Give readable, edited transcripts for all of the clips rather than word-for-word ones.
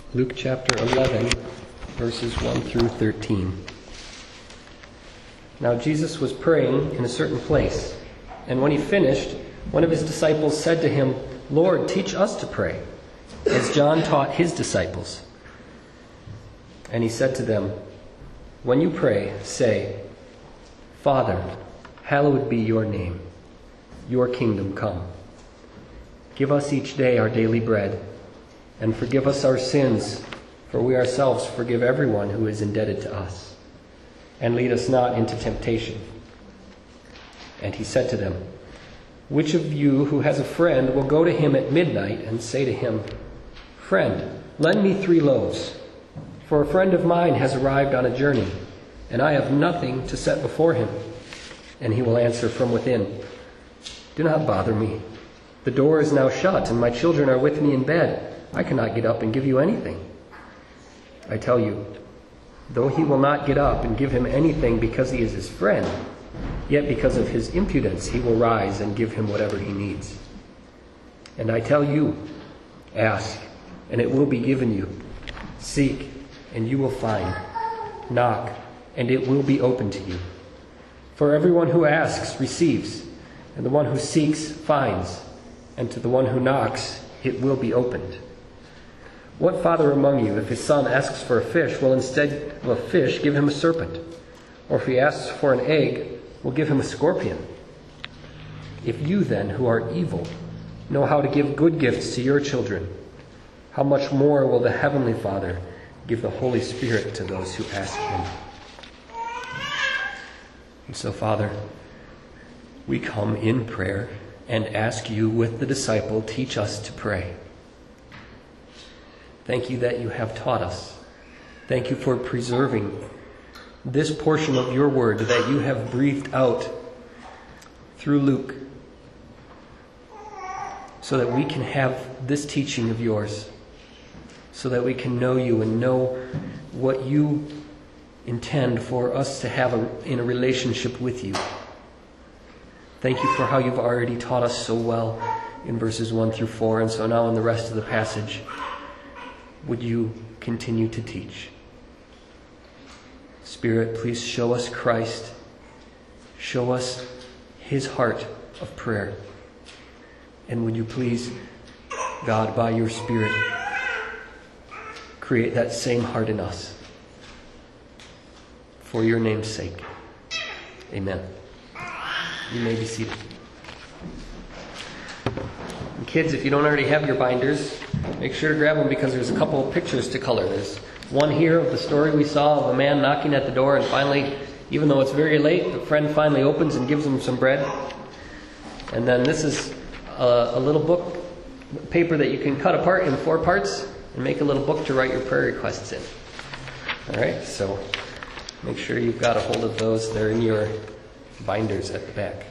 Luke chapter 11, verses 1 through 13. Now Jesus was praying in a certain place, and when he finished, one of his disciples said to him, "Lord, teach us to pray, as John taught his disciples." And he said to them, "When you pray, say, 'Father, hallowed be your name. Your kingdom come. Give us each day our daily bread, and forgive us our sins, for we ourselves forgive everyone who is indebted to us. And lead us not into temptation.'" And he said to them, "Which of you who has a friend will go to him at midnight and say to him, 'Friend, lend me 3 loaves, for a friend of mine has arrived on a journey, and I have nothing to set before him?' And he will answer from within, 'Do not bother me. The door is now shut, and my children are with me in bed. I cannot get up and give you anything.' I tell you, though he will not get up and give him anything because he is his friend, yet because of his impudence he will rise and give him whatever he needs. And I tell you, ask, and it will be given you. Seek, and you will find. Knock, and it will be opened to you. For everyone who asks receives, and the one who seeks finds, and to the one who knocks it will be opened. What father among you, if his son asks for a fish, will instead of a fish give him a serpent? Or if he asks for an egg, will give him a scorpion? If you then, who are evil, know how to give good gifts to your children, how much more will the Heavenly Father give the Holy Spirit to those who ask him?" And so, Father, we come in prayer and ask you with the disciple, teach us to pray. Thank you that you have taught us. Thank you for preserving this portion of your word that you have breathed out through Luke, so that we can have this teaching of yours, so that we can know you and know what you intend for us to have in a relationship with you. Thank you for how you've already taught us so well in verses 1 through 4, and so now in the rest of the passage, would you continue to teach? Spirit, please show us Christ. Show us his heart of prayer. And would you please, God, by your Spirit, create that same heart in us. For your name's sake. Amen. You may be seated. And kids, if you don't already have your binders, make sure to grab them because there's a couple of pictures to color. There's one here of the story we saw of a man knocking at the door, and finally, even though it's very late, the friend finally opens and gives him some bread. And then this is a little book, paper that you can cut apart in 4 parts and make a little book to write your prayer requests in. All right, so make sure you've got a hold of those. They're in your binders at the back.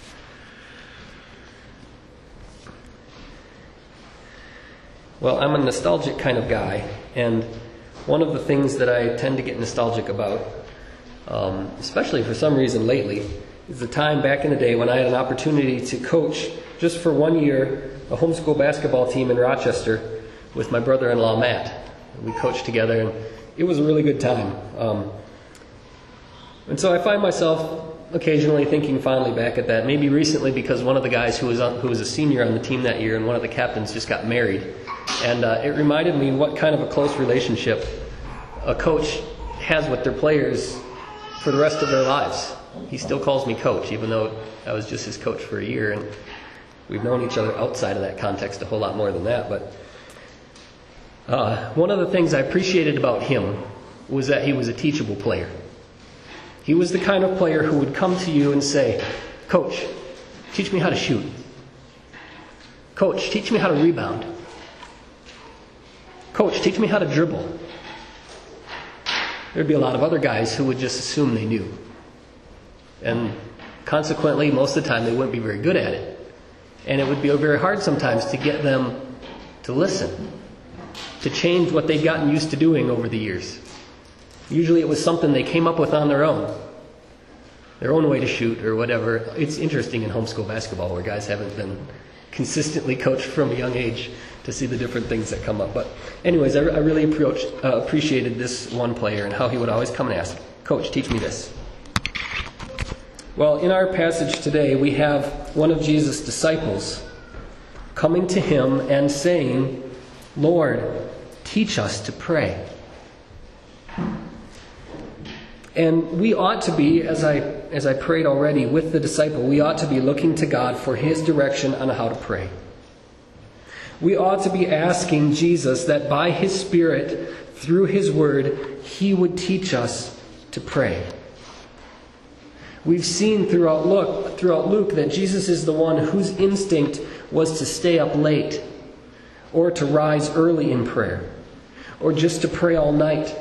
Well, I'm a nostalgic kind of guy, and one of the things that I tend to get nostalgic about, especially for some reason lately, is the time back in the day when I had an opportunity to coach, just for 1 year, a homeschool basketball team in Rochester with my brother-in-law, Matt. We coached together, and it was a really good time. And so I find myself occasionally thinking fondly back at that. Maybe recently because one of the guys who was a senior on the team that year and one of the captains just got married. And it reminded me what kind of a close relationship a coach has with their players for the rest of their lives. He still calls me coach, even though I was just his coach for a year. And we've known each other outside of that context a whole lot more than that. But one of the things I appreciated about him was that he was a teachable player. He was the kind of player who would come to you and say, "Coach, teach me how to shoot. Coach, teach me how to rebound. Coach, teach me how to dribble." There'd be a lot of other guys who would just assume they knew. And consequently, most of the time, they wouldn't be very good at it. And it would be very hard sometimes to get them to listen, to change what they'd gotten used to doing over the years. Usually it was something they came up with on their own way to shoot or whatever. It's interesting in homeschool basketball where guys haven't been consistently coached from a young age to see the different things that come up. But anyways, I really appreciated this one player and how he would always come and ask, "Coach, teach me this." Well, in our passage today, we have one of Jesus' disciples coming to him and saying, "Lord, teach us to pray." And we ought to be, as I prayed already with the disciple, we ought to be looking to God for his direction on how to pray. We ought to be asking Jesus that by his Spirit, through his word, he would teach us to pray. We've seen throughout Luke that Jesus is the one whose instinct was to stay up late, or to rise early in prayer, or just to pray all night.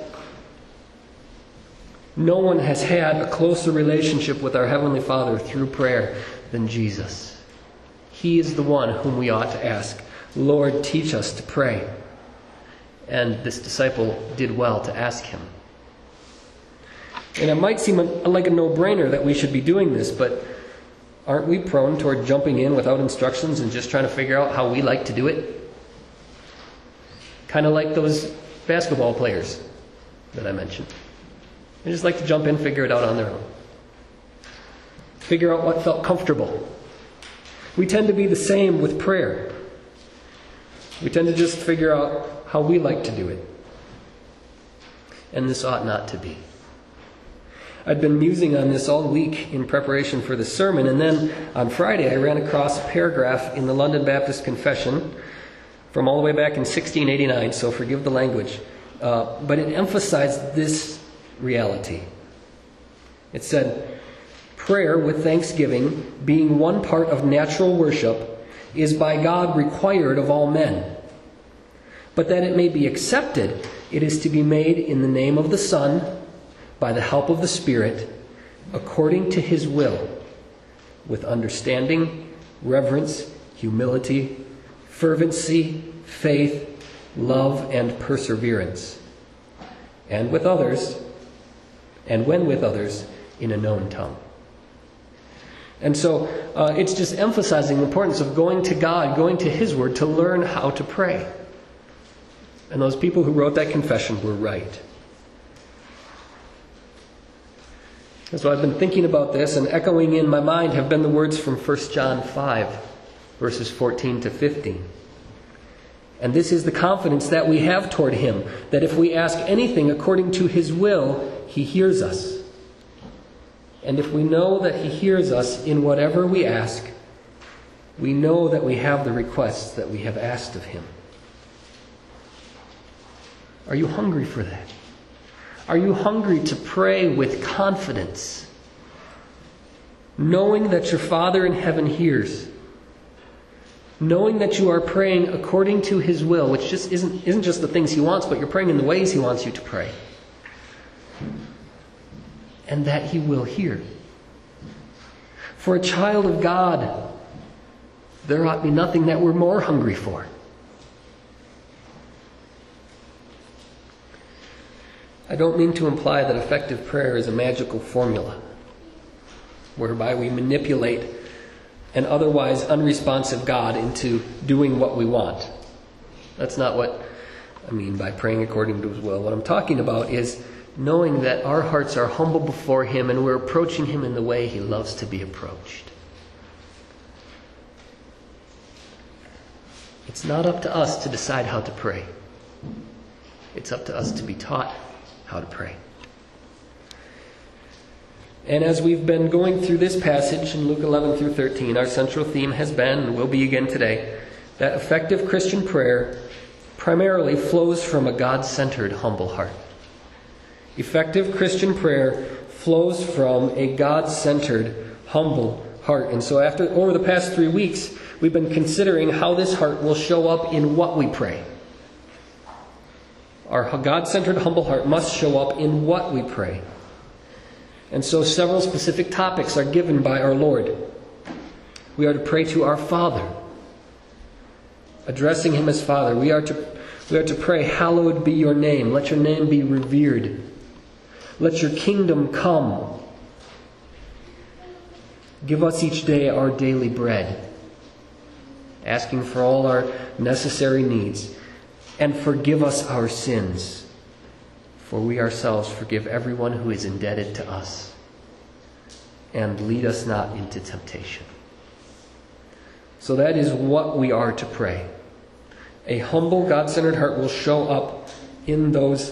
No one has had a closer relationship with our Heavenly Father through prayer than Jesus. He is the one whom we ought to ask, "Lord, teach us to pray." And this disciple did well to ask him. And it might seem like a no-brainer that we should be doing this, but aren't we prone toward jumping in without instructions and just trying to figure out how we like to do it? Kind of like those basketball players that I mentioned. They just like to jump in, figure it out on their own. Figure out what felt comfortable. We tend to be the same with prayer. We tend to just figure out how we like to do it. And this ought not to be. I'd been musing on this all week in preparation for the sermon, and then on Friday I ran across a paragraph in the London Baptist Confession from all the way back in 1689, so forgive the language. But it emphasized this reality. It said, "Prayer with thanksgiving, being one part of natural worship, is by God required of all men. But that it may be accepted, it is to be made in the name of the Son, by the help of the Spirit, according to his will, with understanding, reverence, humility, fervency, faith, love, and perseverance, and with others, and when with others, in a known tongue." And so it's just emphasizing the importance of going to God, going to his word to learn how to pray. And those people who wrote that confession were right. And so I've been thinking about this, and echoing in my mind have been the words from 1 John 5, verses 14 to 15. And this is the confidence that we have toward him, that if we ask anything according to his will, he hears us. And if we know that he hears us in whatever we ask, we know that we have the requests that we have asked of him. Are you hungry for that? Are you hungry to pray with confidence, knowing that your Father in heaven hears, knowing that you are praying according to his will, which just isn't just the things he wants, but you're praying in the ways he wants you to pray, and that he will hear? For a child of God, there ought be nothing that we're more hungry for. I don't mean to imply that effective prayer is a magical formula whereby we manipulate an otherwise unresponsive God into doing what we want. That's not what I mean by praying according to his will. What I'm talking about is knowing that our hearts are humble before him and we're approaching him in the way he loves to be approached. It's not up to us to decide how to pray. It's up to us to be taught how to pray. And as we've been going through this passage in Luke 11 through 13, our central theme has been, and will be again today, that effective Christian prayer primarily flows from a God-centered, humble heart. Effective Christian prayer flows from a God-centered, humble heart. And so over the past 3 weeks, we've been considering how this heart will show up in what we pray. Our God-centered, humble heart must show up in what we pray. And so several specific topics are given by our Lord. We are to pray to our Father, addressing him as Father. We are to pray, "Hallowed be your name. Let your name be revered. Let your kingdom come. Give us each day our daily bread." asking for all our necessary needs. And forgive us our sins, for we ourselves forgive everyone who is indebted to us. And lead us not into temptation. So that is what we are to pray. A humble, God-centered heart will show up in those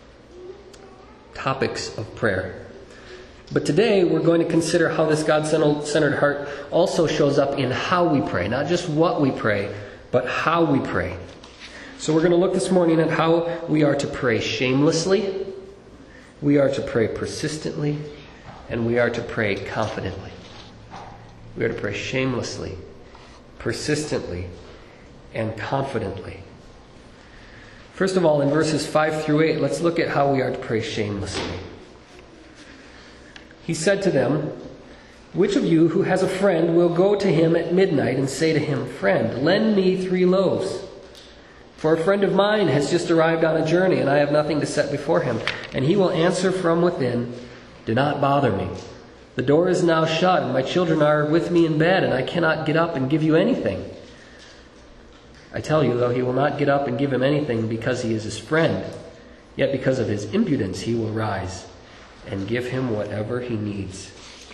topics of prayer. But today we're going to consider how this God-centered heart also shows up in how we pray. Not just what we pray, but how we pray. So we're going to look this morning at how we are to pray shamelessly, we are to pray persistently, and we are to pray confidently. We are to pray shamelessly, persistently, and confidently. First of all, in verses 5 through 8, let's look at how we are to pray shamelessly. He said to them, "Which of you who has a friend will go to him at midnight and say to him, 'Friend, lend me 3 loaves. For a friend of mine has just arrived on a journey, and I have nothing to set before him.' And he will answer from within, 'Do not bother me. The door is now shut, and my children are with me in bed, and I cannot get up and give you anything.' I tell you, though he will not get up and give him anything because he is his friend, yet because of his impudence he will rise and give him whatever he needs."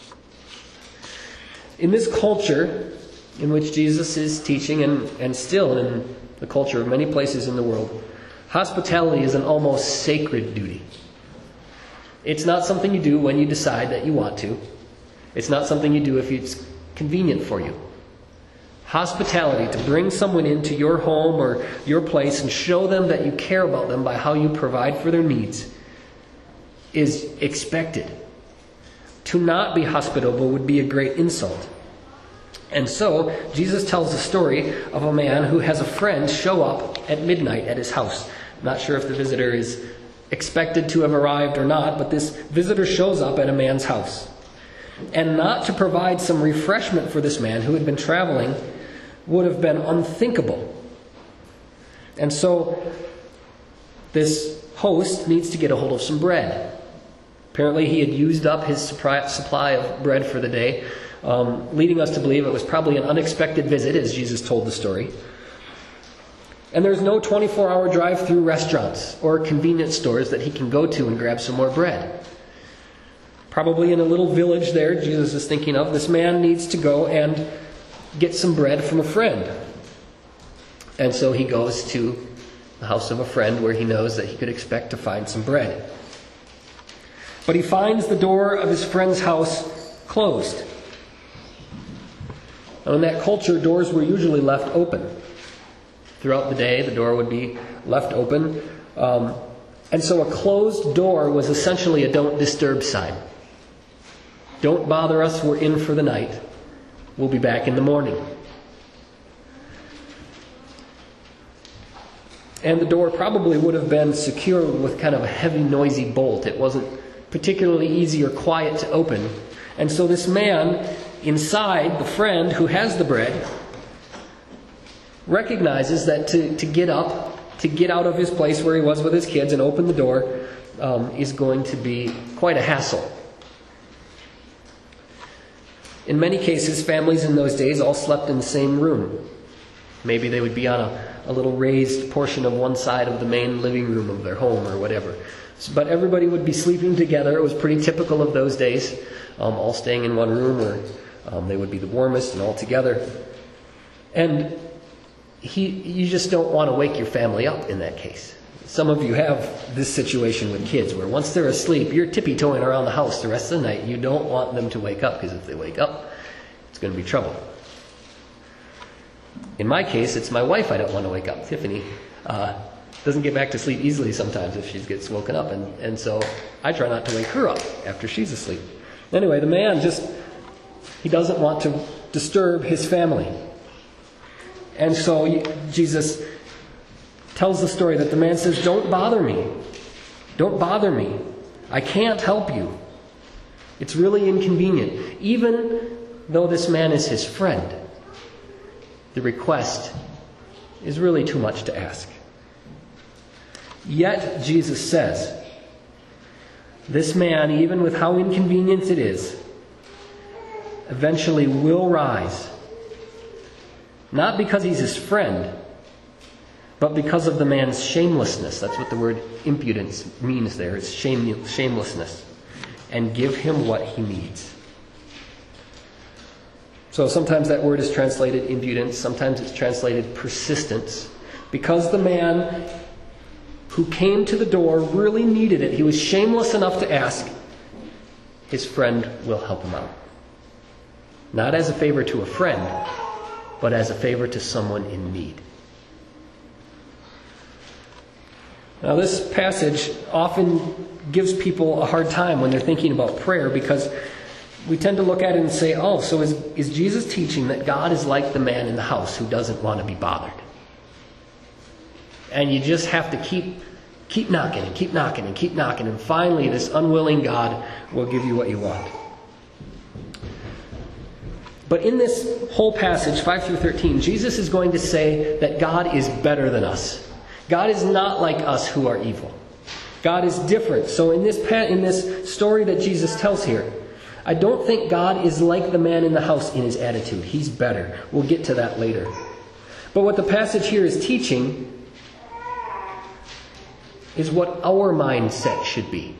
In this culture in which Jesus is teaching, and still in the culture of many places in the world, hospitality is an almost sacred duty. It's not something you do when you decide that you want to. It's not something you do if it's convenient for you. Hospitality, to bring someone into your home or your place and show them that you care about them by how you provide for their needs, is expected. To not be hospitable would be a great insult. And so, Jesus tells the story of a man who has a friend show up at midnight at his house. I'm not sure if the visitor is expected to have arrived or not, but this visitor shows up at a man's house. And not to provide some refreshment for this man who had been traveling would have been unthinkable. And so, this host needs to get a hold of some bread. Apparently he had used up his supply of bread for the day, leading us to believe it was probably an unexpected visit, as Jesus told the story. And there's no 24-hour drive-through restaurants or convenience stores that he can go to and grab some more bread. Probably in a little village there, Jesus is thinking of, this man needs to go and get some bread from a friend. And so he goes to the house of a friend where he knows that he could expect to find some bread. But he finds the door of his friend's house closed. Now, in that culture, doors were usually left open. Throughout the day, the door would be left open. And so a closed door was essentially a don't disturb sign. Don't bother us, we're in for the night. We'll be back in the morning. And the door probably would have been secured with kind of a heavy, noisy bolt. It wasn't particularly easy or quiet to open. And so this man inside, the friend who has the bread, recognizes that to get up, to get out of his place where he was with his kids and open the door is going to be quite a hassle. In many cases, families in those days all slept in the same room. Maybe they would be on a little raised portion of one side of the main living room of their home or whatever. But everybody would be sleeping together. It was pretty typical of those days, all staying in one room where they would be the warmest and all together. And you just don't want to wake your family up in that case. Some of you have this situation with kids where once they're asleep, you're tippy-toeing around the house the rest of the night. You don't want them to wake up, because if they wake up, it's going to be trouble. In my case, it's my wife I don't want to wake up. Tiffany doesn't get back to sleep easily sometimes if she gets woken up. And so I try not to wake her up after she's asleep. Anyway, the man he doesn't want to disturb his family. And so Jesus tells the story that the man says, "Don't bother me. Don't bother me. I can't help you. It's really inconvenient." Even though this man is his friend, the request is really too much to ask. Yet, Jesus says, this man, even with how inconvenient it is, eventually will rise Not because he's his friend, but because of the man's shamelessness. That's what the word impudence means there. It's shamelessness. And give him what he needs. So sometimes that word is translated impudence. Sometimes it's translated persistence. Because the man who came to the door really needed it, he was shameless enough to ask, his friend will help him out. Not as a favor to a friend, but as a favor to someone in need. Now, this passage often gives people a hard time when they're thinking about prayer, because we tend to look at it and say, oh, so is Jesus teaching that God is like the man in the house who doesn't want to be bothered? And you just have to keep knocking and keep knocking and keep knocking, and finally this unwilling God will give you what you want. But in this whole passage, 5 through 13, Jesus is going to say that God is better than us. God is not like us who are evil. God is different. So in this story that Jesus tells here, I don't think God is like the man in the house in his attitude. He's better. We'll get to that later. But what the passage here is teaching is what our mindset should be.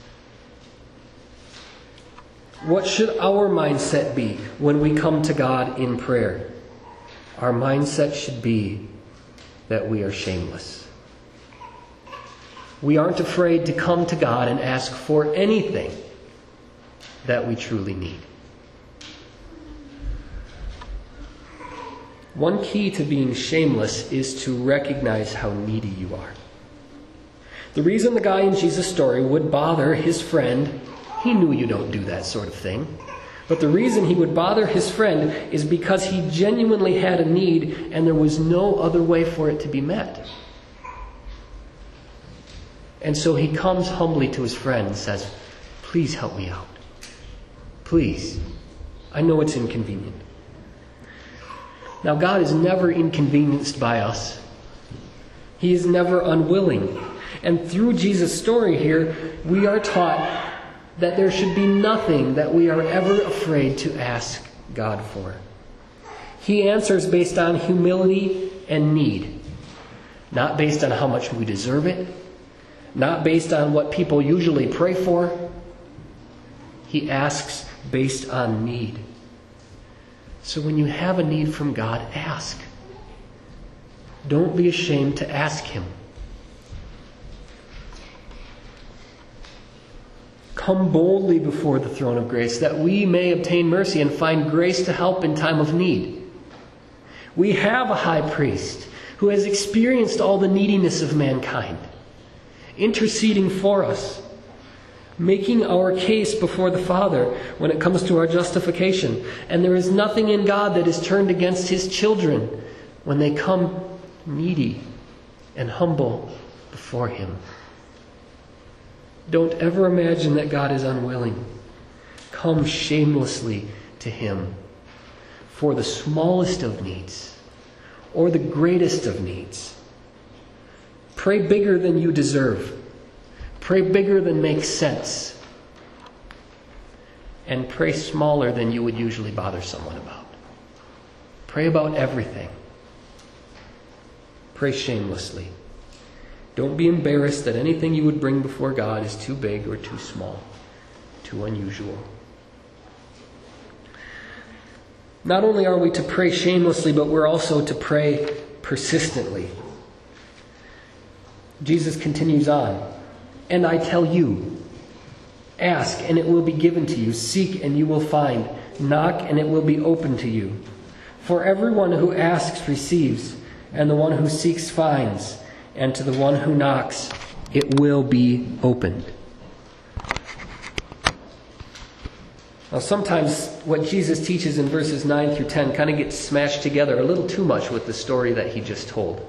What should our mindset be when we come to God in prayer? Our mindset should be that we are shameless. We aren't afraid to come to God and ask for anything that we truly need. One key to being shameless is to recognize how needy you are. The reason the guy in Jesus' story would bother his friend, he knew you don't do that sort of thing. But the reason he would bother his friend is because he genuinely had a need and there was no other way for it to be met. And so he comes humbly to his friend and says, please help me out. Please. I know it's inconvenient. Now, God is never inconvenienced by us. He is never unwilling. And through Jesus' story here, we are taught that there should be nothing that we are ever afraid to ask God for. He answers based on humility and need, not based on how much we deserve it, not based on what people usually pray for. He asks based on need. So when you have a need from God, ask. Don't be ashamed to ask Him. Come boldly before the throne of grace, that we may obtain mercy and find grace to help in time of need. We have a high priest who has experienced all the neediness of mankind, interceding for us, making our case before the Father when it comes to our justification. And there is nothing in God that is turned against His children when they come needy and humble before Him. Don't ever imagine that God is unwilling. Come shamelessly to Him for the smallest of needs or the greatest of needs. Pray bigger than you deserve. Pray bigger than makes sense. And pray smaller than you would usually bother someone about. Pray about everything. Pray shamelessly. Don't be embarrassed that anything you would bring before God is too big or too small, too unusual. Not only are we to pray shamelessly, but we're also to pray persistently. Jesus continues on, and I tell you, ask and it will be given to you, seek and you will find, knock and it will be opened to you. For everyone who asks receives, and the one who seeks finds, and to the one who knocks it will be opened. Now sometimes what Jesus teaches in verses 9 through 10 kind of gets smashed together a little too much with the story that he just told.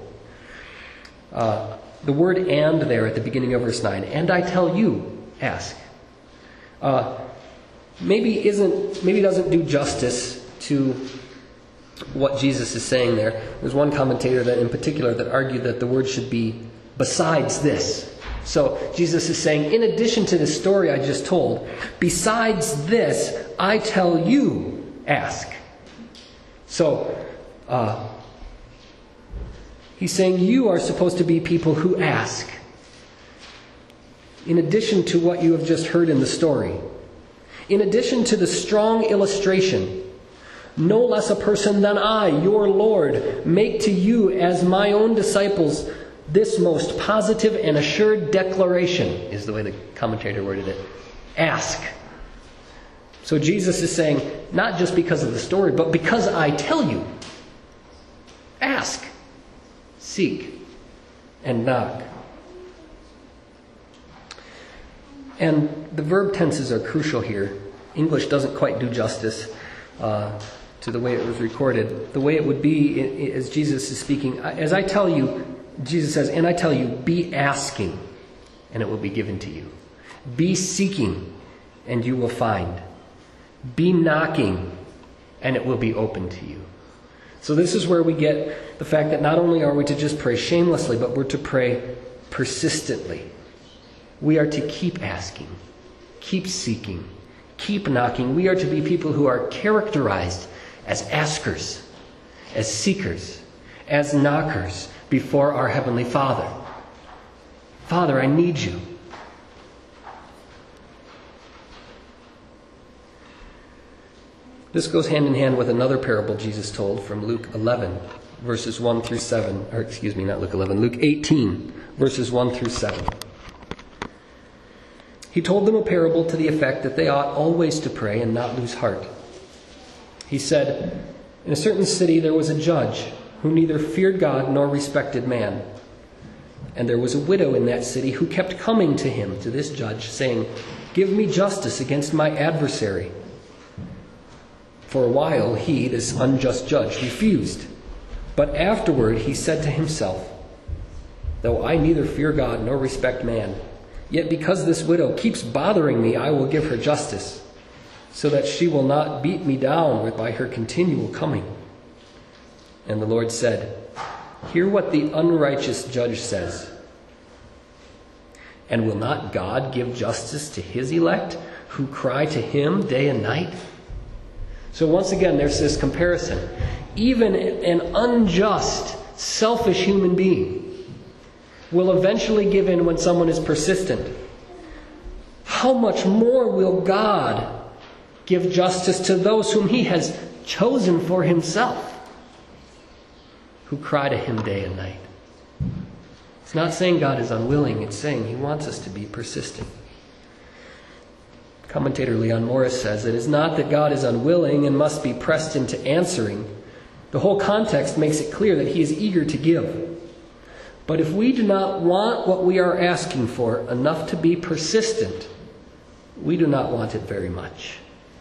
The word "and" there at the beginning of verse 9, and I tell you, ask, maybe doesn't do justice to what Jesus is saying there. There's one commentator that in particular that argued that the word should be besides this. So Jesus is saying, in addition to the story I just told, besides this, I tell you, ask. So He's saying you are supposed to be people who ask. In addition to what you have just heard in the story, in addition to the strong illustration, no less a person than I, your Lord, make to you as my own disciples this most positive and assured declaration, is the way the commentator worded it. Ask. So Jesus is saying, not just because of the story, but because I tell you, ask, seek, and knock. And the verb tenses are crucial here. English doesn't quite do justice to the way it was recorded. The way it would be as Jesus is speaking, as I tell you, Jesus says, and I tell you, be asking, and it will be given to you. Be seeking, and you will find. Be knocking, and it will be open to you. So this is where we get the fact that not only are we to just pray shamelessly, but we're to pray persistently. We are to keep asking, keep seeking, keep knocking. We are to be people who are characterized as askers, as seekers, as knockers before our Heavenly Father. Father, I need you. This goes hand in hand with another parable Jesus told from Luke 11, verses 1 through 7. Or excuse me, not Luke 11, Luke 18, verses 1 through 7. He told them a parable to the effect that they ought always to pray and not lose heart. He said, in a certain city there was a judge who neither feared God nor respected man. And there was a widow in that city who kept coming to him, to this judge, saying, give me justice against my adversary. For a while he, this unjust judge, refused. But afterward he said to himself, though I neither fear God nor respect man, yet because this widow keeps bothering me, I will give her justice, so that she will not beat me down by her continual coming. And the Lord said, hear what the unrighteous judge says. And will not God give justice to his elect, who cry to him day and night? So once again, there's this comparison. Even an unjust, selfish human being will eventually give in when someone is persistent. How much more will God give justice to those whom he has chosen for himself, who cry to him day and night? It's not saying God is unwilling. It's saying he wants us to be persistent. Commentator Leon Morris says, it is not that God is unwilling and must be pressed into answering. The whole context makes it clear that he is eager to give. But if we do not want what we are asking for enough to be persistent, we do not want it very much.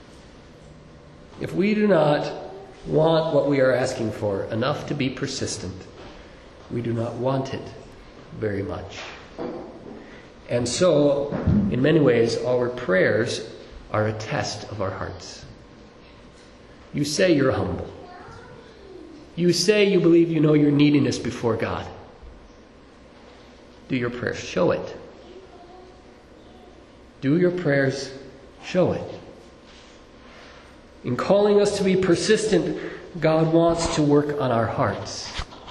If we do not want what we are asking for enough to be persistent, we do not want it very much. And so, in many ways, our prayers are a test of our hearts. You say you're humble. You say you believe you know your neediness before God. Do your prayers show it? Do your prayers show it? In calling us to be persistent, God wants to work on our hearts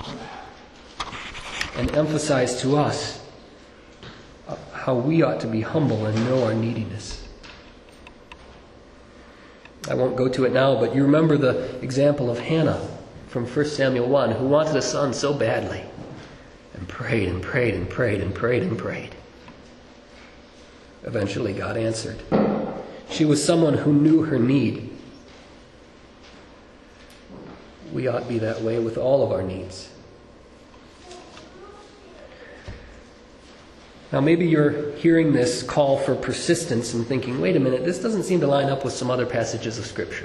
and emphasize to us how we ought to be humble and know our neediness. I won't go to it now, but you remember the example of Hannah from 1 Samuel 1, who wanted a son so badly and prayed and prayed and prayed and prayed and prayed. Eventually God answered. She was someone who knew her need. We ought to be that way with all of our needs. Now maybe you're hearing this call for persistence and thinking, wait a minute, this doesn't seem to line up with some other passages of Scripture.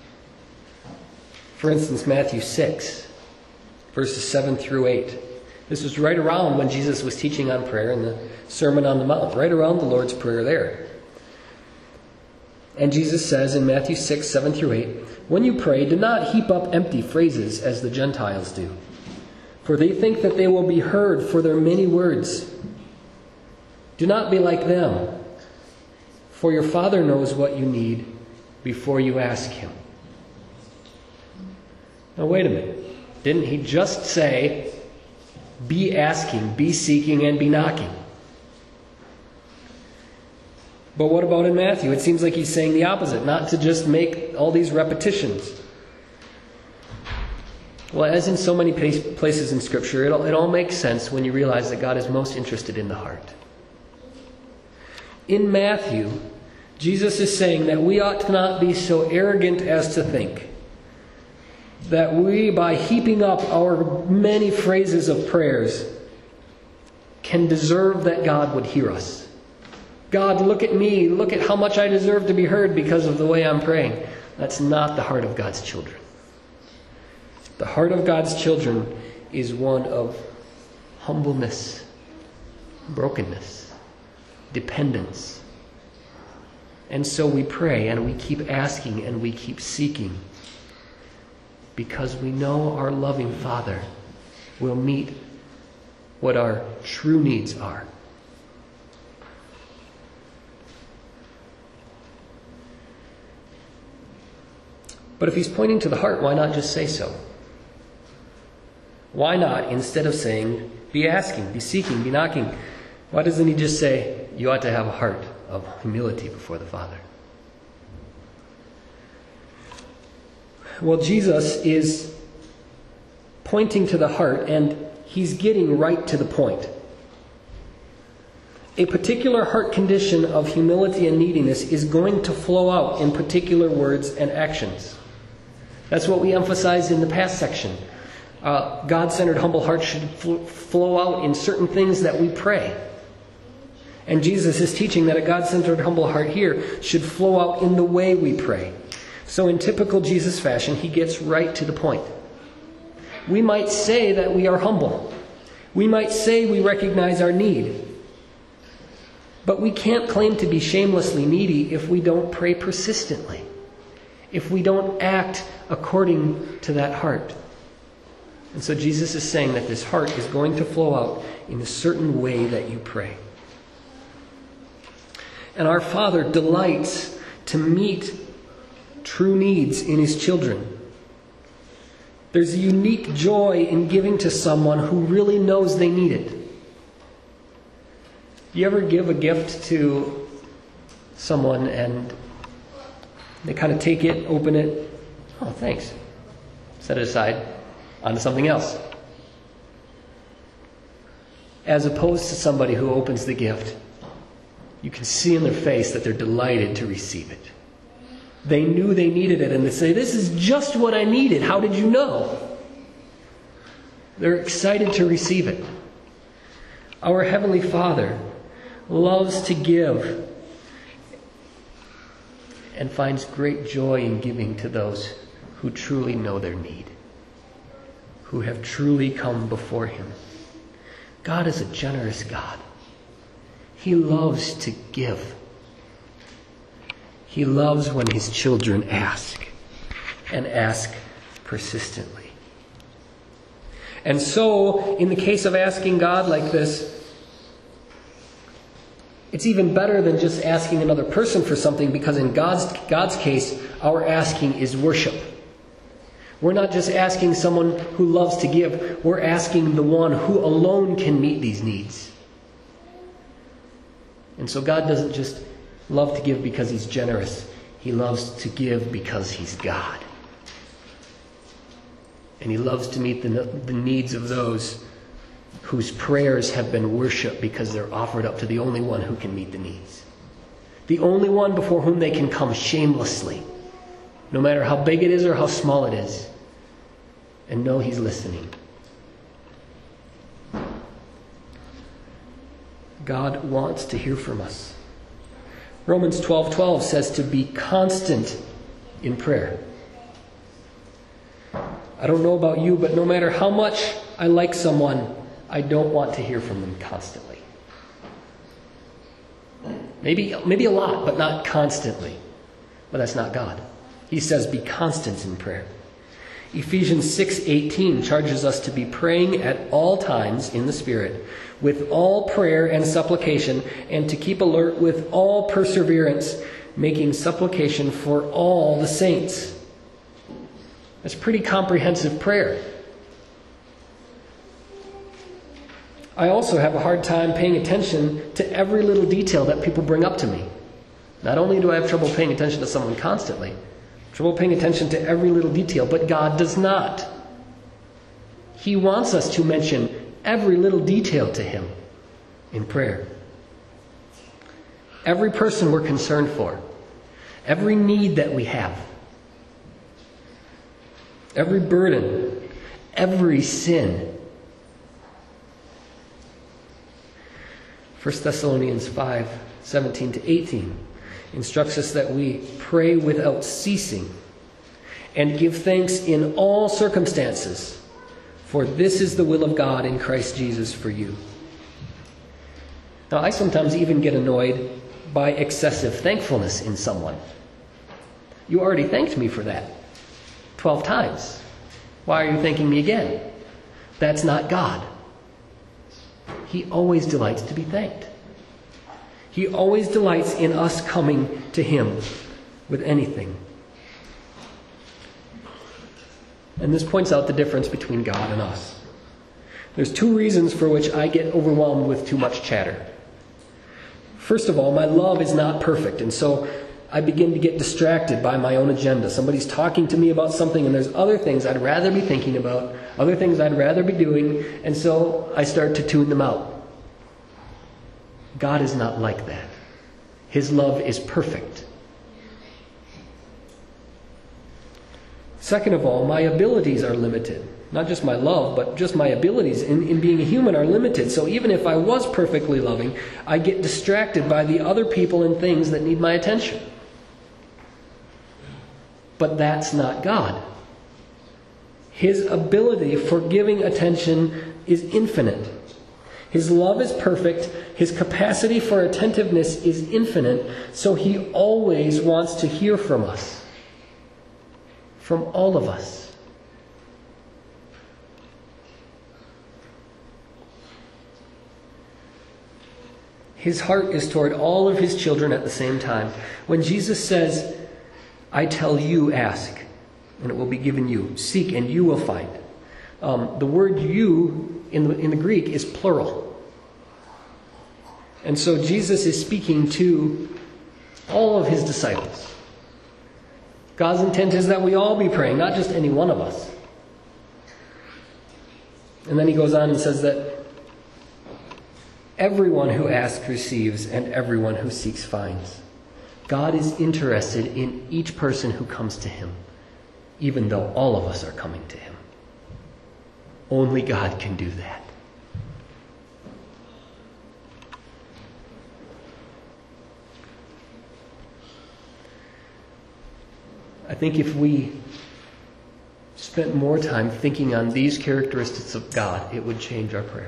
For instance, Matthew 6, verses 7 through 8. This was right around when Jesus was teaching on prayer in the Sermon on the Mount, right around the Lord's Prayer there. And Jesus says in Matthew 6, 7 through 8, when you pray, do not heap up empty phrases as the Gentiles do, for they think that they will be heard for their many words. Do not be like them, for your Father knows what you need before you ask him. Now wait a minute. Didn't he just say, Be asking, be seeking, and be knocking. But what about in Matthew? It seems like he's saying the opposite, not to just make all these repetitions. Well, as in so many places in Scripture, it all makes sense when you realize that God is most interested in the heart. In Matthew, Jesus is saying that we ought to not be so arrogant as to think that we, by heaping up our many phrases of prayers, can deserve that God would hear us. God, look at me. Look at how much I deserve to be heard because of the way I'm praying. That's not the heart of God's children. The heart of God's children is one of humbleness, brokenness, dependence. And so we pray and we keep asking and we keep seeking because we know our loving Father will meet what our true needs are. But if he's pointing to the heart, why not just say so? Why not, instead of saying, be asking, be seeking, be knocking, why doesn't he just say, you ought to have a heart of humility before the Father? Well, Jesus is pointing to the heart, and he's getting right to the point. A particular heart condition of humility and neediness is going to flow out in particular words and actions. That's what we emphasized in the past section. God-centered humble hearts should flow out in certain things that we pray. And Jesus is teaching that a God-centered humble heart here should flow out in the way we pray. So in typical Jesus fashion, he gets right to the point. We might say that we are humble. We might say we recognize our need. But we can't claim to be shamelessly needy if we don't pray persistently, if we don't act according to that heart. And so Jesus is saying that this heart is going to flow out in a certain way that you pray. And our Father delights to meet true needs in his children. There's a unique joy in giving to someone who really knows they need it. Do you ever give a gift to someone and they kind of take it, open it, oh, thanks, set it aside, onto something else? As opposed to somebody who opens the gift, you can see in their face that they're delighted to receive it. They knew they needed it, and they say, this is just what I needed. How did you know? They're excited to receive it. Our Heavenly Father loves to give and finds great joy in giving to those who truly know their need, who have truly come before him. God is a generous God. He loves to give. He loves when his children ask, and ask persistently. And so, in the case of asking God like this, it's even better than just asking another person for something, because in God's case, our asking is worship. We're not just asking someone who loves to give, we're asking the one who alone can meet these needs. And so God doesn't just love to give because he's generous. He loves to give because he's God. And he loves to meet the needs of those whose prayers have been worship because they're offered up to the only one who can meet the needs. The only one before whom they can come shamelessly, no matter how big it is or how small it is, and know he's listening. God wants to hear from us. Romans 12:12 says to be constant in prayer. I don't know about you, but no matter how much I like someone, I don't want to hear from them constantly. Maybe a lot, but not constantly. But that's not God. He says be constant in prayer. Ephesians 6:18 charges us to be praying at all times in the Spirit, with all prayer and supplication, and to keep alert with all perseverance, making supplication for all the saints. That's pretty comprehensive prayer. I also have a hard time paying attention to every little detail that people bring up to me. Not only do I have trouble paying attention to someone constantly, trouble paying attention to every little detail, but God does not. He wants us to mention every little detail to Him in prayer. Every person we're concerned for, every need that we have, every burden, every sin. 1 Thessalonians 5:17-18 instructs us that we pray without ceasing and give thanks in all circumstances, for this is the will of God in Christ Jesus for you. Now, I sometimes even get annoyed by excessive thankfulness in someone. You already thanked me for that 12 times. Why are you thanking me again? That's not God. He always delights to be thanked. He always delights in us coming to Him with anything. And this points out the difference between God and us. There's two reasons for which I get overwhelmed with too much chatter. First of all, my love is not perfect, and so I begin to get distracted by my own agenda. Somebody's talking to me about something, and there's other things I'd rather be thinking about, other things I'd rather be doing, and so I start to tune them out. God is not like that. His love is perfect. Second of all, my abilities are limited. Not just my love, but just my abilities in being a human are limited. So even if I was perfectly loving, I get distracted by the other people and things that need my attention. But that's not God. His ability for giving attention is infinite. His love is perfect. His capacity for attentiveness is infinite. So He always wants to hear from us. From all of us. His heart is toward all of His children at the same time. When Jesus says, I tell you, ask, and it will be given you. Seek, and you will find. The word you in the Greek is plural. And so Jesus is speaking to all of His disciples. God's intent is that we all be praying, not just any one of us. And then He goes on and says that everyone who asks receives, and everyone who seeks finds. God is interested in each person who comes to Him, even though all of us are coming to Him. Only God can do that. I think if we spent more time thinking on these characteristics of God, it would change our prayer.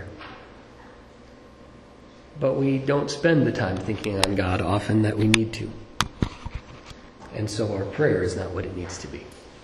But we don't spend the time thinking on God often that we need to. And so our prayer is not what it needs to be.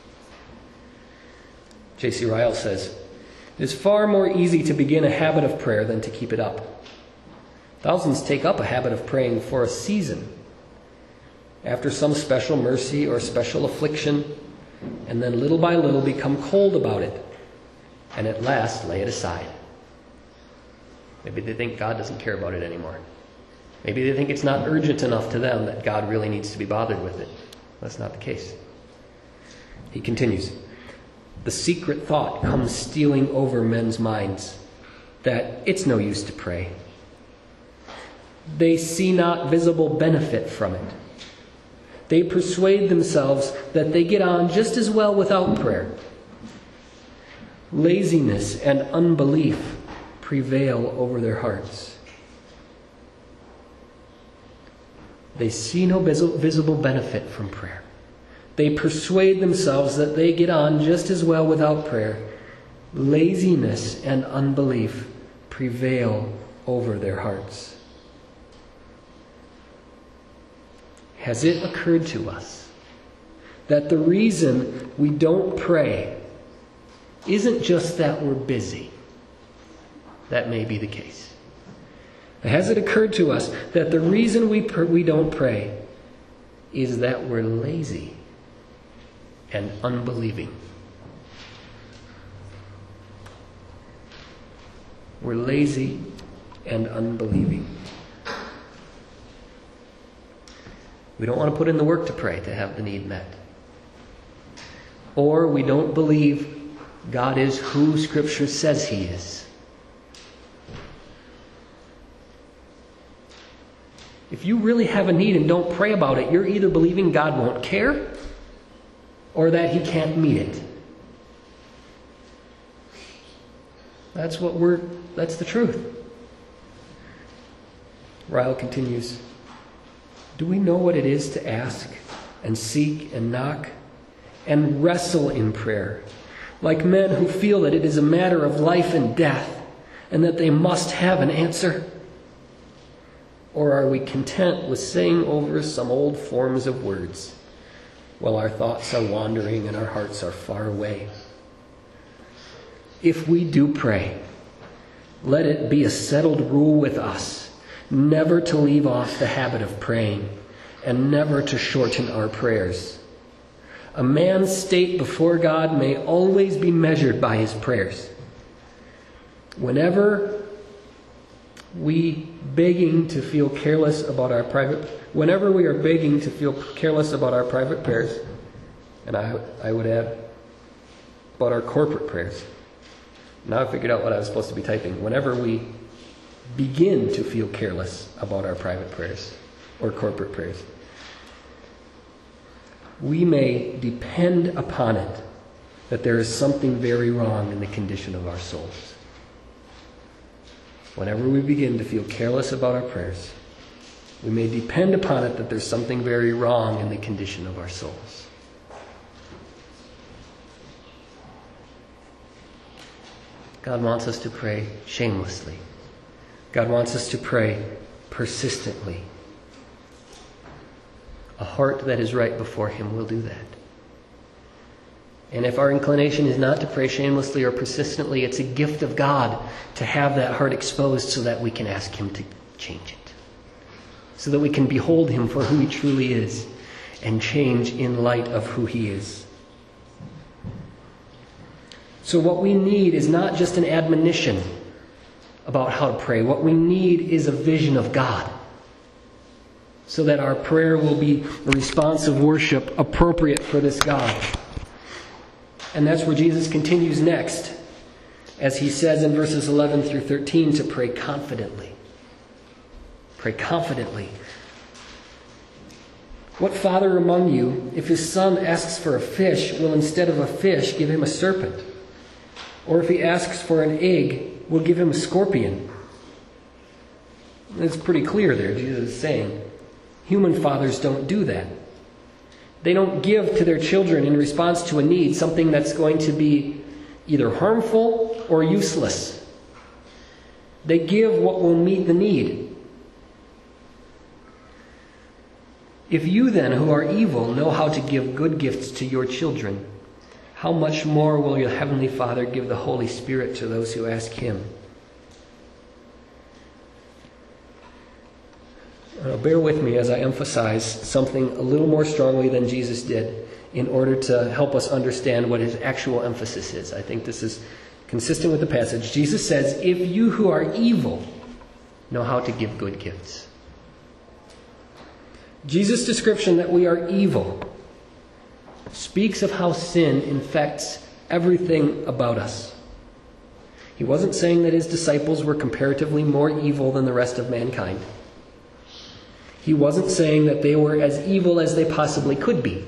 J.C. Ryle says, it is far more easy to begin a habit of prayer than to keep it up. Thousands take up a habit of praying for a season, after some special mercy or special affliction, and then little by little become cold about it, and at last lay it aside. Maybe they think God doesn't care about it anymore. Maybe they think it's not urgent enough to them that God really needs to be bothered with it. That's not the case. He continues, the secret thought comes stealing over men's minds that it's no use to pray. They see not visible benefit from it. They persuade themselves that they get on just as well without prayer. Laziness and unbelief prevail over their hearts. They see no visible benefit from prayer. They persuade themselves that they get on just as well without prayer. Laziness and unbelief prevail over their hearts. Has it occurred to us that the reason we don't pray isn't just that we're busy? That may be the case. Has it occurred to us that the reason we don't pray is that we're lazy and unbelieving? We're lazy and unbelieving. We don't want to put in the work to pray to have the need met. Or we don't believe God is who Scripture says He is. If you really have a need and don't pray about it, you're either believing God won't care or that He can't meet it. That's the truth. Ryle continues, do we know what it is to ask and seek and knock and wrestle in prayer, like men who feel that it is a matter of life and death and that they must have an answer? Or are we content with saying over some old forms of words while our thoughts are wandering and our hearts are far away? If we do pray, let it be a settled rule with us never to leave off the habit of praying and never to shorten our prayers. A man's state before God may always be measured by his prayers. Whenever we are begging to feel careless about our private prayers, and I would add about our corporate prayers. Now I figured out what I was supposed to be typing. Whenever we begin to feel careless about our private prayers or corporate prayers, we may depend upon it that there is something very wrong in the condition of our souls. Whenever we begin to feel careless about our prayers, we may depend upon it that there's something very wrong in the condition of our souls. God wants us to pray shamelessly. God wants us to pray persistently. A heart that is right before Him will do that. And if our inclination is not to pray shamelessly or persistently, it's a gift of God to have that heart exposed so that we can ask Him to change it. So that we can behold Him for who He truly is and change in light of who He is. So what we need is not just an admonition about how to pray. What we need is a vision of God, so that our prayer will be a response of worship appropriate for this God. And that's where Jesus continues next, as He says in verses 11 through 13, to pray confidently. Pray confidently. What father among you, if his son asks for a fish, will instead of a fish give him a serpent? Or if he asks for an egg, will give him a scorpion? It's pretty clear there. Jesus is saying, human fathers don't do that. They don't give to their children in response to a need something that's going to be either harmful or useless. They give what will meet the need. If you then, who are evil, know how to give good gifts to your children, how much more will your Heavenly Father give the Holy Spirit to those who ask Him? Bear with me as I emphasize something a little more strongly than Jesus did in order to help us understand what His actual emphasis is. I think this is consistent with the passage. Jesus says, if you who are evil know how to give good gifts. Jesus' description that we are evil speaks of how sin infects everything about us. He wasn't saying that His disciples were comparatively more evil than the rest of mankind. He wasn't saying that they were as evil as they possibly could be.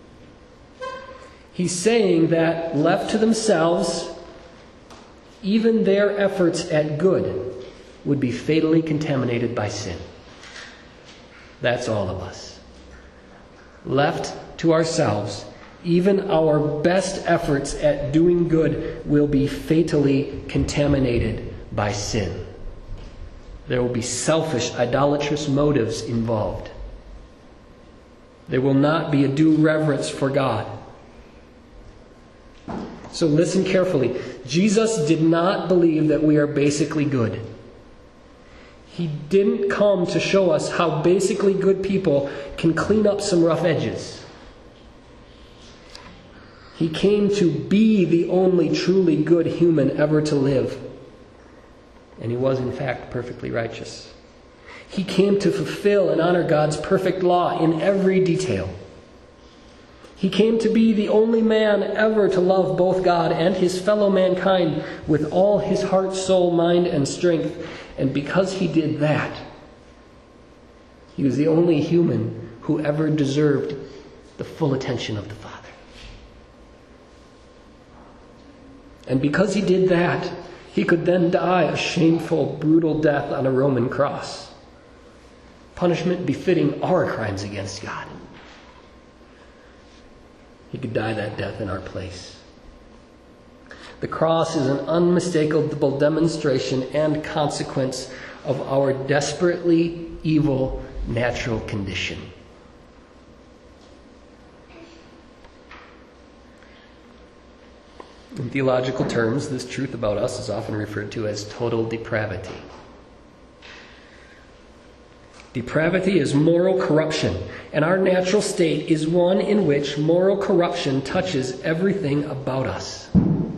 He's saying that, left to themselves, even their efforts at good would be fatally contaminated by sin. That's all of us. Left to ourselves, even our best efforts at doing good will be fatally contaminated by sin. There will be selfish, idolatrous motives involved. There will not be a due reverence for God. So listen carefully. Jesus did not believe that we are basically good. He didn't come to show us how basically good people can clean up some rough edges. He came to be the only truly good human ever to live. and he was in fact perfectly righteous. He came to fulfill and honor God's perfect law in every detail. He came to be the only man ever to love both God and his fellow mankind with all his heart, soul, mind, and strength. And because he did that, he was the only human who ever deserved the full attention of the Father. And because he did that, he could then die a shameful, brutal death on a Roman cross. Punishment befitting our crimes against God. He could die that death in our place. The cross is an unmistakable demonstration and consequence of our desperately evil natural condition. In theological terms, this truth about us is often referred to as total depravity. Depravity is moral corruption, and our natural state is one in which moral corruption touches everything about us.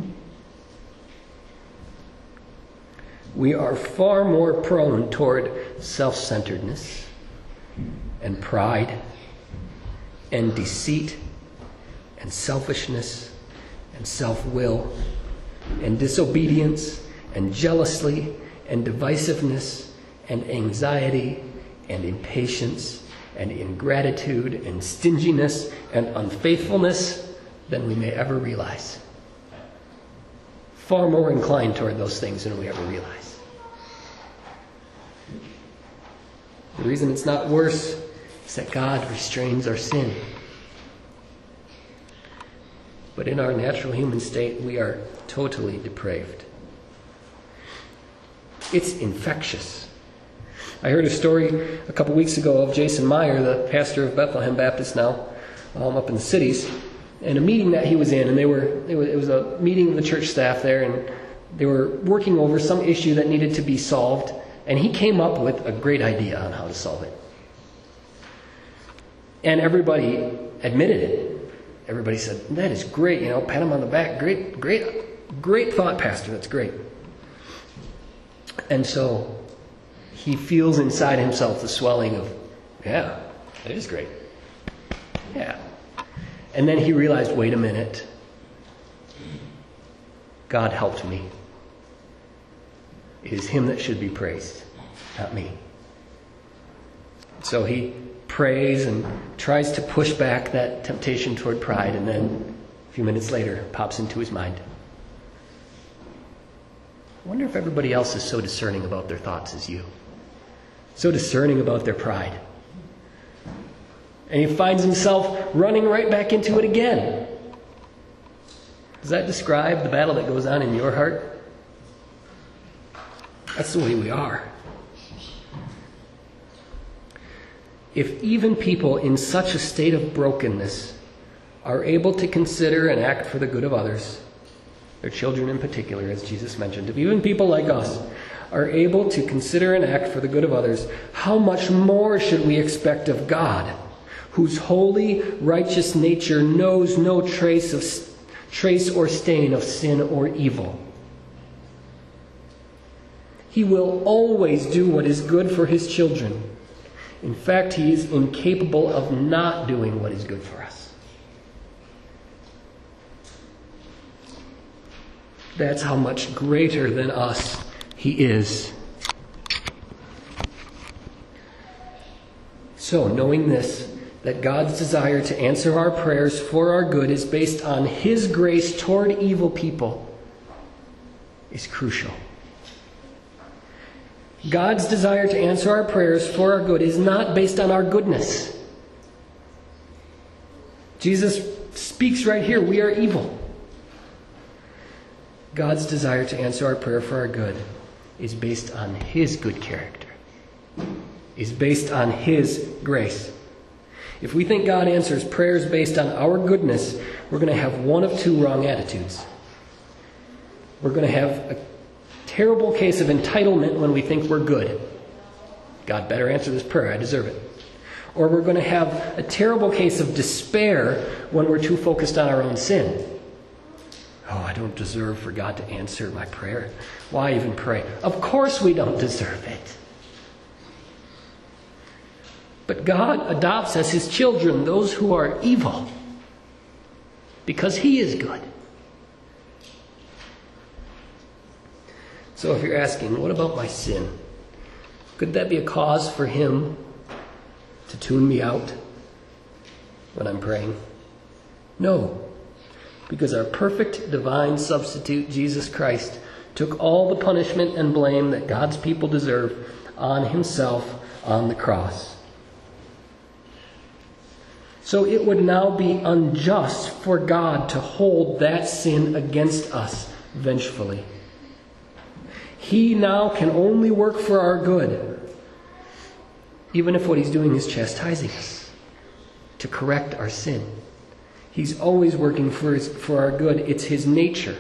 We are far more prone toward self-centeredness and pride and deceit and selfishness and self-will and disobedience and jealousy and divisiveness and anxiety and impatience and ingratitude and stinginess and unfaithfulness than we may ever realize. Far more inclined toward those things than we ever realize. The reason it's not worse is that God restrains our sin. But in our natural human state, we are totally depraved. It's infectious. I heard a story a couple weeks ago of Jason Meyer, the pastor of Bethlehem Baptist now, up in the cities, and a meeting that he was in, and it was a meeting of the church staff there, and they were working over some issue that needed to be solved, and he came up with a great idea on how to solve it. And everybody admitted it. Everybody said, "That is great, pat him on the back. Great thought, Pastor, that's great." And so he feels inside himself the swelling of, yeah, that is great. Yeah. And then he realized, wait a minute. God helped me. It is him that should be praised, not me. So he prays and tries to push back that temptation toward pride, and then a few minutes later pops into his mind. I wonder if everybody else is so discerning about their thoughts as you. So discerning about their pride. And he finds himself running right back into it again. Does that describe the battle that goes on in your heart? That's the way we are. If even people in such a state of brokenness are able to consider and act for the good of others, their children in particular, as Jesus mentioned, if even people like us are able to consider and act for the good of others, how much more should we expect of God, whose holy, righteous nature knows no trace or stain of sin or evil? He will always do what is good for his children. In fact, he is incapable of not doing what is good for us. That's how much greater than us he is. So, knowing this, that God's desire to answer our prayers for our good is based on his grace toward evil people, is crucial. God's desire to answer our prayers for our good is not based on our goodness. Jesus speaks right here, we are evil. God's desire to answer our prayer for our good is based on his good character, is based on his grace. If we think God answers prayers based on our goodness, we're going to have one of two wrong attitudes. We're going to have a terrible case of entitlement when we think we're good. God better answer this prayer, I deserve it. Or we're going to have a terrible case of despair when we're too focused on our own sin. Oh, I don't deserve for God to answer my prayer. Why even pray? Of course we don't deserve it. But God adopts as his children those who are evil because he is good. So if you're asking, what about my sin? Could that be a cause for him to tune me out when I'm praying? No, because our perfect divine substitute, Jesus Christ, took all the punishment and blame that God's people deserve on himself on the cross. So it would now be unjust for God to hold that sin against us vengefully. He now can only work for our good, even if what he's doing is chastising us to correct our sin. He's always working for our good. It's his nature.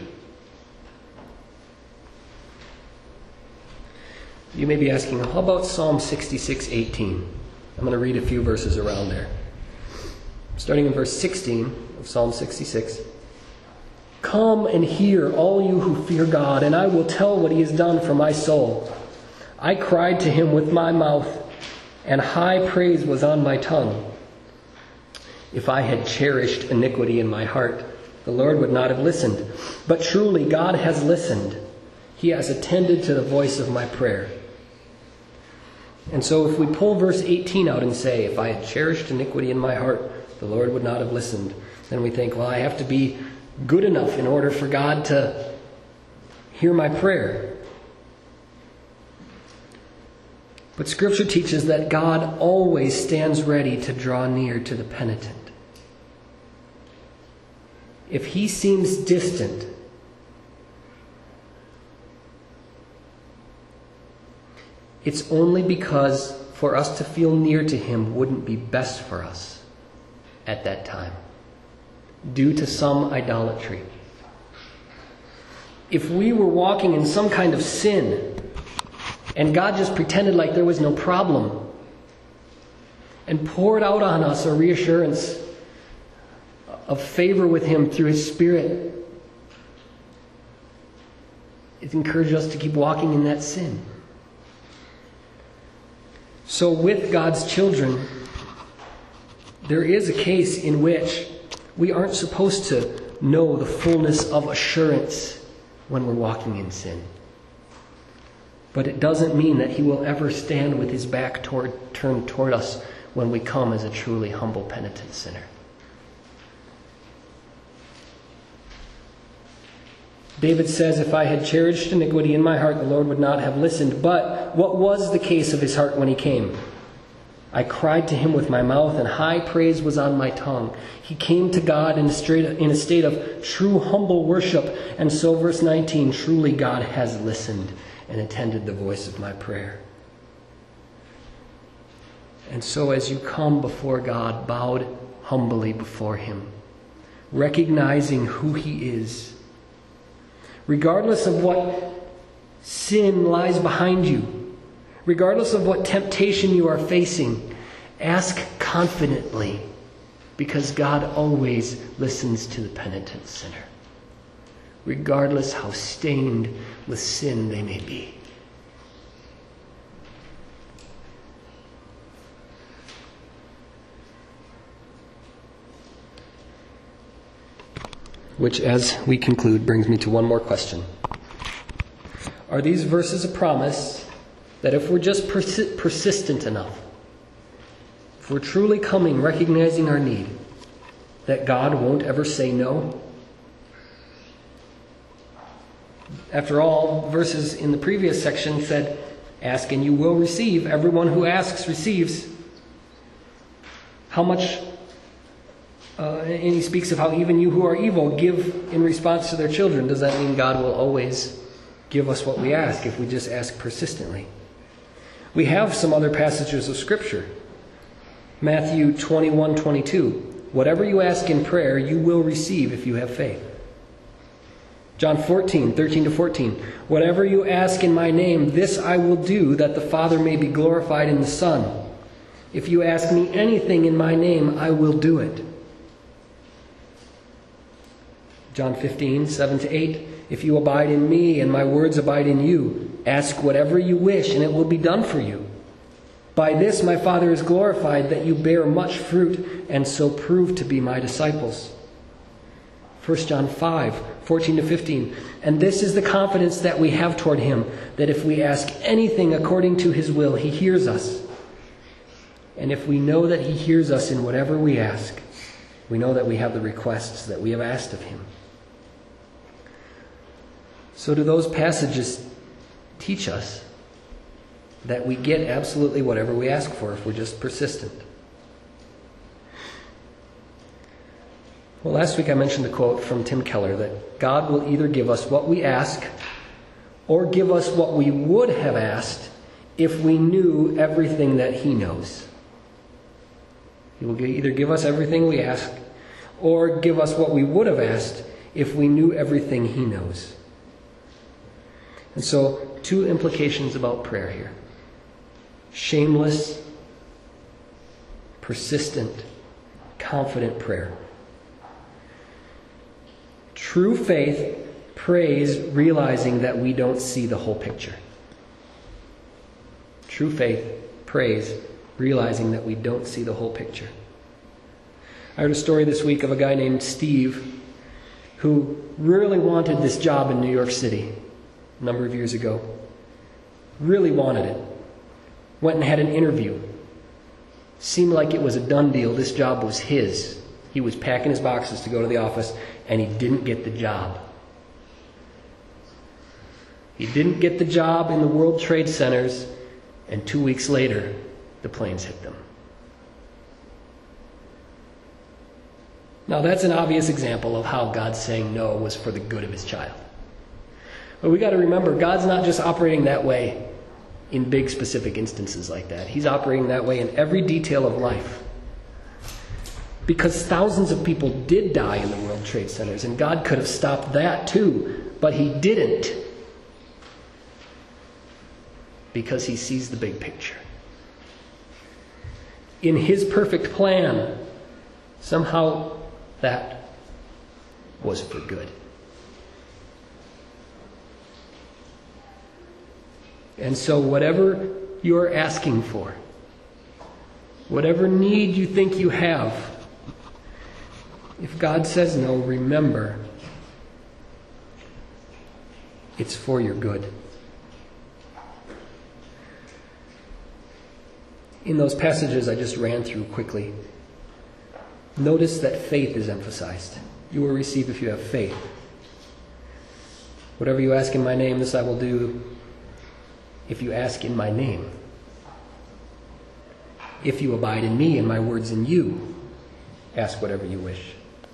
You may be asking, how about Psalm 66:18? I'm going to read a few verses around there. Starting in verse 16 of Psalm 66. Come and hear, all you who fear God, and I will tell what he has done for my soul. I cried to him with my mouth, and high praise was on my tongue. If I had cherished iniquity in my heart, the Lord would not have listened. But truly God has listened. He has attended to the voice of my prayer. And so if we pull verse 18 out and say, if I had cherished iniquity in my heart, the Lord would not have listened, then we think, well, I have to be good enough in order for God to hear my prayer. But Scripture teaches that God always stands ready to draw near to the penitent. If he seems distant, it's only because for us to feel near to him wouldn't be best for us at that time, due to some idolatry. If we were walking in some kind of sin, and God just pretended like there was no problem, and poured out on us a reassurance of favor with him through his Spirit, it encouraged us to keep walking in that sin. So with God's children, there is a case in which we aren't supposed to know the fullness of assurance when we're walking in sin. But it doesn't mean that he will ever stand with his back turned toward us when we come as a truly humble, penitent sinner. David says, if I had cherished iniquity in my heart, the Lord would not have listened. But what was the case of his heart when he came? I cried to him with my mouth, and high praise was on my tongue. He came to God in a state of true humble worship. And so verse 19, truly God has listened and attended the voice of my prayer. And so as you come before God, bowed humbly before him, recognizing who he is, regardless of what sin lies behind you, regardless of what temptation you are facing, ask confidently, because God always listens to the penitent sinner, regardless how stained with sin they may be. Which, as we conclude, brings me to one more question. Are these verses a promise that if we're just persistent enough, if we're truly coming, recognizing our need, that God won't ever say no? After all, verses in the previous section said, ask and you will receive. Everyone who asks receives. How much, and he speaks of how even you who are evil give in response to their children. Does that mean God will always give us what we ask if we just ask persistently? We have some other passages of Scripture. Matthew 21:22. Whatever you ask in prayer, you will receive if you have faith. John 14:13-14. Whatever you ask in my name, this I will do, that the Father may be glorified in the Son. If you ask me anything in my name, I will do it. John 15:7-8, if you abide in me and my words abide in you, ask whatever you wish and it will be done for you. By this my Father is glorified, that you bear much fruit and so prove to be my disciples. 1 John 5:14-15, and this is the confidence that we have toward him, that if we ask anything according to his will, he hears us. And if we know that he hears us in whatever we ask, we know that we have the requests that we have asked of him. So do those passages teach us that we get absolutely whatever we ask for if we're just persistent? Well, last week I mentioned the quote from Tim Keller that God will either give us what we ask or give us what we would have asked if we knew everything that he knows. He will either give us everything we ask or give us what we would have asked if we knew everything he knows. And so, two implications about prayer here. Shameless, persistent, confident prayer. True faith prays realizing that we don't see the whole picture. True faith prays realizing that we don't see the whole picture. I heard a story this week of a guy named Steve who really wanted this job in New York City a number of years ago. Really wanted it. Went and had an interview. Seemed like it was a done deal. This job was his. He was packing his boxes to go to the office, and he didn't get the job. He didn't get the job in the World Trade Centers, and 2 weeks later, the planes hit them. Now, that's an obvious example of how God saying no was for the good of his child. But we got to remember, God's not just operating that way in big specific instances like that. He's operating that way in every detail of life. Because thousands of people did die in the World Trade Centers, and God could have stopped that too, but he didn't. Because he sees the big picture. In his perfect plan, somehow that was for good. And so whatever you're asking for, whatever need you think you have, if God says no, remember, it's for your good. In those passages I just ran through quickly, notice that faith is emphasized. You will receive if you have faith. Whatever you ask in my name, this I will do if you ask in my name. If you abide in me and my words in you, ask whatever you wish.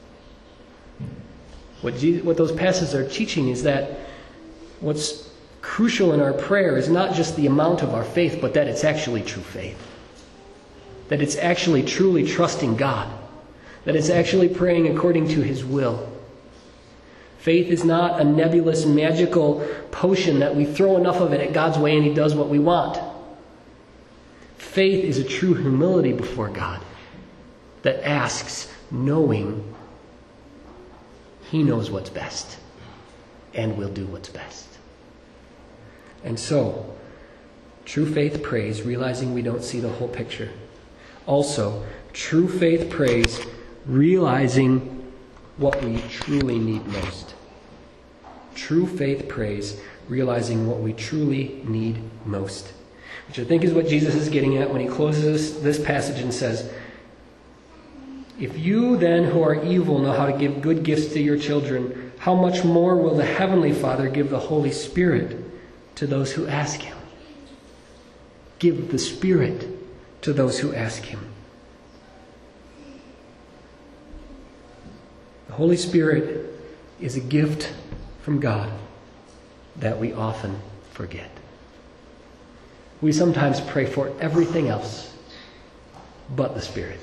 What those passages are teaching is that what's crucial in our prayer is not just the amount of our faith, but that it's actually true faith. That it's actually truly trusting God. That it's actually praying according to his will. Faith is not a nebulous, magical potion that we throw enough of it at God's way and he does what we want. Faith is a true humility before God that asks, knowing he knows what's best and will do what's best. And so, true faith prays, realizing we don't see the whole picture. Also, true faith prays, realizing what we truly need most. True faith prays, realizing what we truly need most. Which I think is what Jesus is getting at when he closes this passage and says, if you then who are evil know how to give good gifts to your children, how much more will the Heavenly Father give the Holy Spirit to those who ask him? Give the Spirit to those who ask him. The Holy Spirit is a gift from God that we often forget. We sometimes pray for everything else but the Spirit.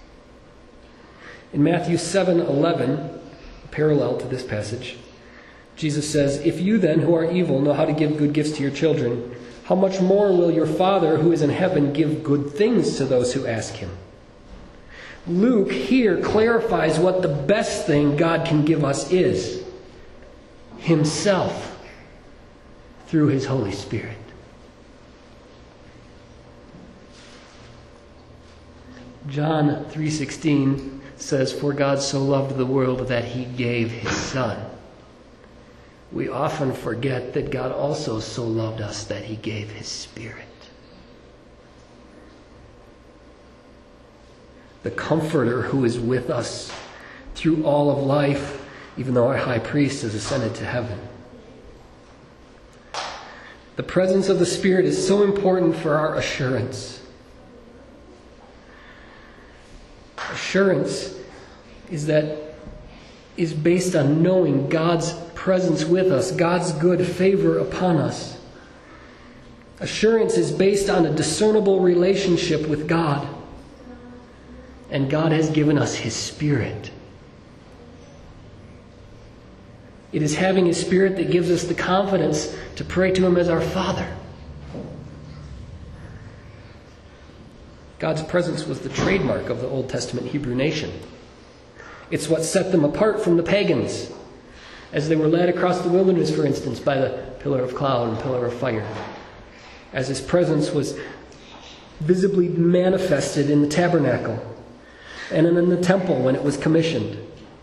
In Matthew 7:11, parallel to this passage, Jesus says, if you then who are evil know how to give good gifts to your children, how much more will your Father who is in heaven give good things to those who ask him? Luke here clarifies what the best thing God can give us is: Himself through His Holy Spirit. John 3:16 says, "For God so loved the world that He gave His Son." We often forget that God also so loved us that He gave His Spirit. The Comforter who is with us through all of life, even though our high priest has ascended to heaven. The presence of the Spirit is so important for our assurance. Assurance is based on knowing God's presence with us, God's good favor upon us. Assurance is based on a discernible relationship with God. And God has given us His Spirit. It is having His Spirit that gives us the confidence to pray to Him as our Father. God's presence was the trademark of the Old Testament Hebrew nation. It's what set them apart from the pagans, as they were led across the wilderness, for instance, by the pillar of cloud and pillar of fire. As His presence was visibly manifested in the tabernacle and in the temple when it was commissioned.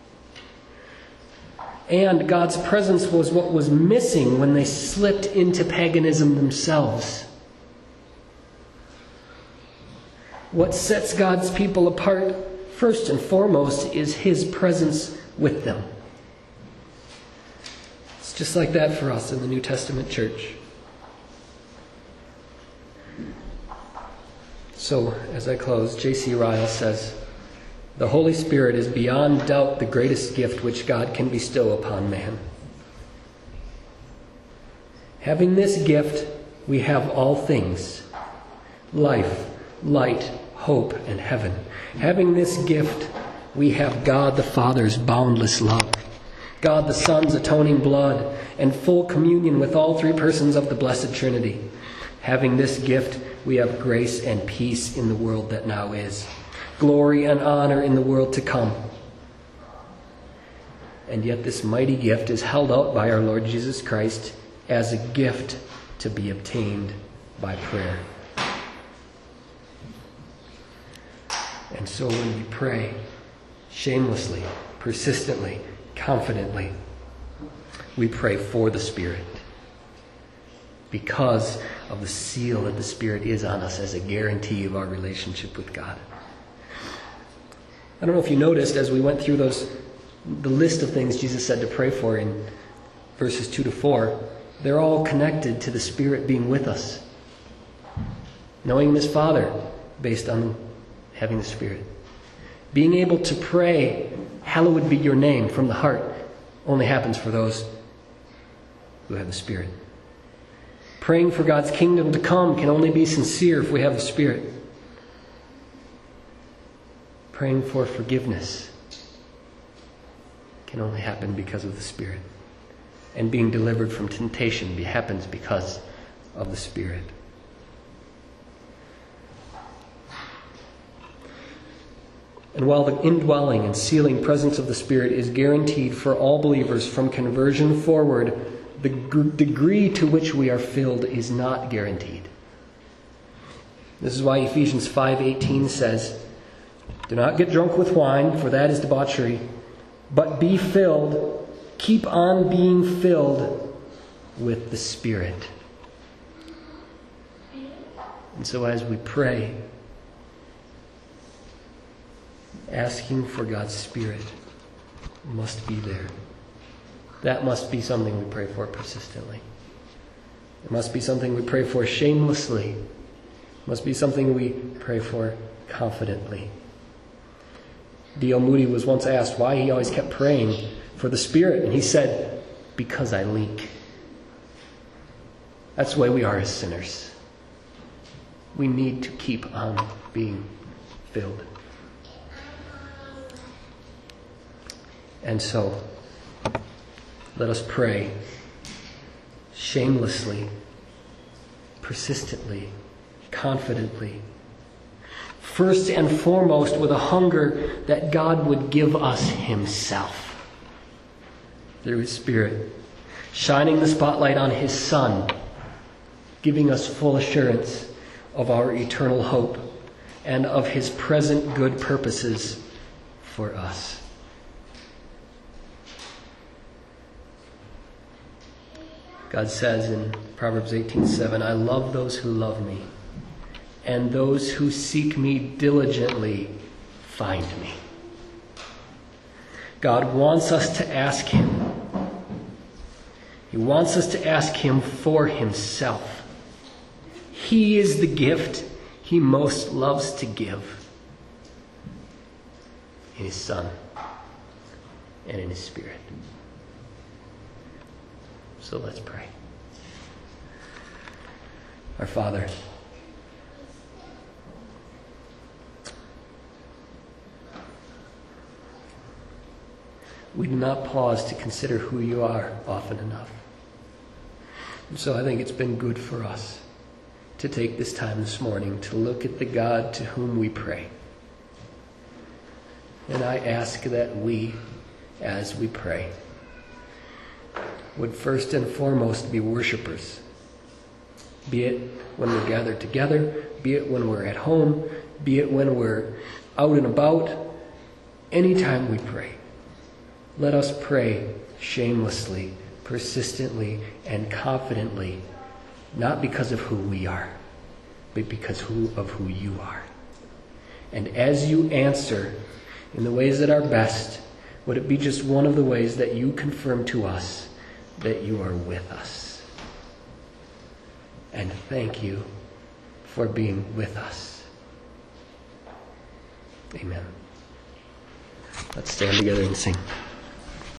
And God's presence was what was missing when they slipped into paganism themselves. What sets God's people apart, first and foremost, is His presence with them. It's just like that for us in the New Testament church. So, as I close, J.C. Ryle says, "The Holy Spirit is beyond doubt the greatest gift which God can bestow upon man. Having this gift, we have all things: life, light, hope, and heaven. Having this gift, we have God the Father's boundless love, God the Son's atoning blood, and full communion with all three persons of the Blessed Trinity. Having this gift, we have grace and peace in the world that now is, glory and honor in the world to come. And yet this mighty gift is held out by our Lord Jesus Christ as a gift to be obtained by prayer." And so when we pray shamelessly, persistently, confidently, we pray for the Spirit, because of the seal that the Spirit is on us as a guarantee of our relationship with God. I don't know if you noticed as we went through the list of things Jesus said to pray for in verses 2 to 4, they're all connected to the Spirit being with us. Knowing Him as Father, based on having the Spirit. Being able to pray, "Hallowed be your name," from the heart, only happens for those who have the Spirit. Praying for God's kingdom to come can only be sincere if we have the Spirit. Praying for forgiveness can only happen because of the Spirit. And being delivered from temptation happens because of the Spirit. And while the indwelling and sealing presence of the Spirit is guaranteed for all believers from conversion forward, the degree to which we are filled is not guaranteed. This is why Ephesians 5:18 says, "Do not get drunk with wine, for that is debauchery, but be filled, keep on being filled with the Spirit." And so as we pray, asking for God's Spirit must be there. That must be something we pray for persistently. It must be something we pray for shamelessly. It must be something we pray for confidently. D.L. Moody was once asked why he always kept praying for the Spirit, and he said, "Because I leak." That's the way we are as sinners. We need to keep on being filled. And so, let us pray shamelessly, persistently, confidently, first and foremost with a hunger that God would give us himself through his Spirit, shining the spotlight on his Son, giving us full assurance of our eternal hope and of his present good purposes for us. God says in Proverbs 18:7, I love those who love me, and those who seek me diligently find me. God wants us to ask him. He wants us to ask him for himself. He is the gift he most loves to give in his Son and in his Spirit. So let's pray. Our Father, we do not pause to consider who you are often enough. And so I think it's been good for us to take this time this morning to look at the God to whom we pray. And I ask that we, as we pray, would first and foremost be worshipers. Be it when we're gathered together, be it when we're at home, be it when we're out and about, anytime we pray. Let us pray shamelessly, persistently, and confidently, not because of who we are, but because of who you are. And as you answer in the ways that are best, would it be just one of the ways that you confirm to us that you are with us. And thank you for being with us. Amen. Let's stand together and sing.